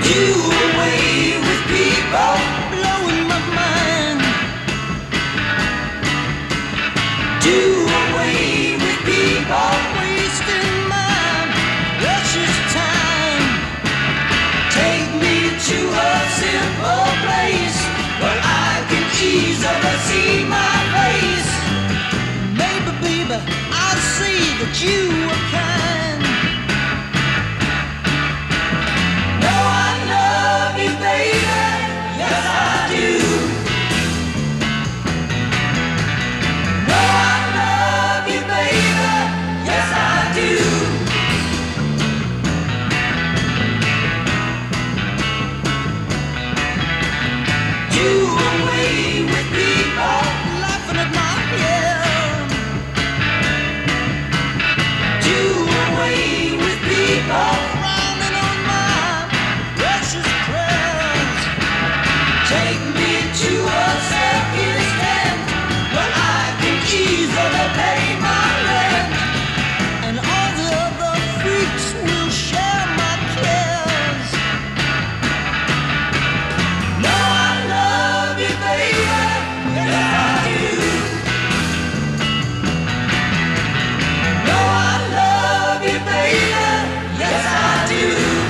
Do away with people blowing my mind. Do away with people wasting my precious time. Take me to a simple place where I can easily see my face. Maybe, baby, I'll see that you are kind. No, I love you, baby. Yes, I do. No, I love you, baby. Yes, I do. Do away with people laughing at my hair. Do away with people frowning on my precious prayers. Take me to a circus tent where I can easily pay my rent, and all the other freaks will share my cares. No, I love you, baby. Yes, I do. No, I love you, baby. Yes, I do.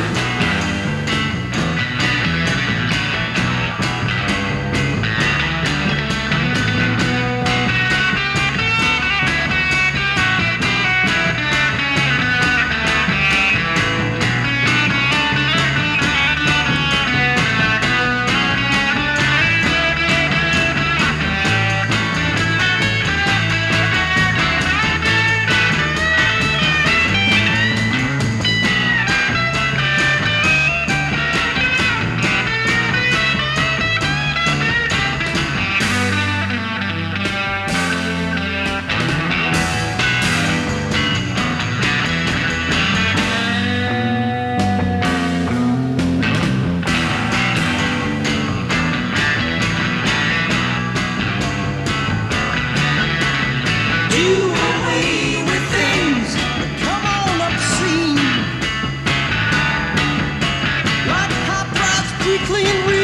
Do away with things that come on obscene, like hot rods, pre-clean